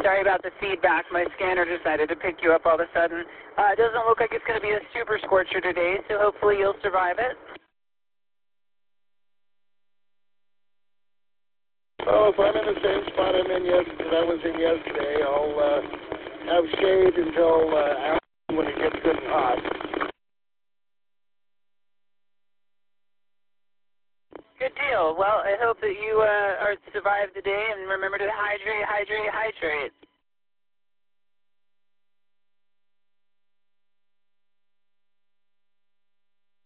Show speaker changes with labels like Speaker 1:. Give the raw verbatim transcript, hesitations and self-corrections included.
Speaker 1: sorry about the feedback. My scanner decided to pick you up all of a sudden. Uh, it doesn't look like it's going to be a super scorcher today, so hopefully you'll survive it.
Speaker 2: Oh, if I'm in the same spot I'm in yesterday, that I was in yesterday, I'll uh, have shade until uh, after when it gets good and hot.
Speaker 1: Good deal. Well, I hope that you uh, are survive the day, and remember to hydrate, hydrate, hydrate.